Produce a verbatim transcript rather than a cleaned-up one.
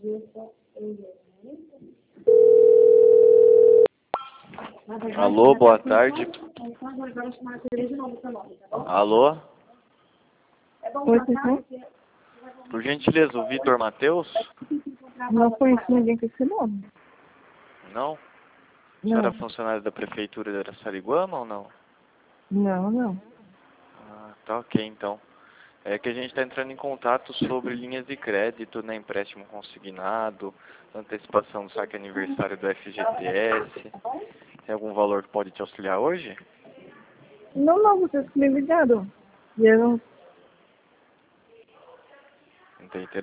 Alô, boa tarde. Alô? Oi, pessoal. Por gentileza, o Vitor Matheus? Não conheço ninguém com esse nome. Não? A Não, senhora é funcionária da Prefeitura de Araçariguama ou não? não, não. Ah, tá ok então. É que a gente está entrando em contato sobre linhas de crédito, né, empréstimo consignado, antecipação do saque aniversário do F G T S. Tem algum valor que pode te auxiliar hoje? Não, não, vocês que me ligaram. E eu não Não tem interesse?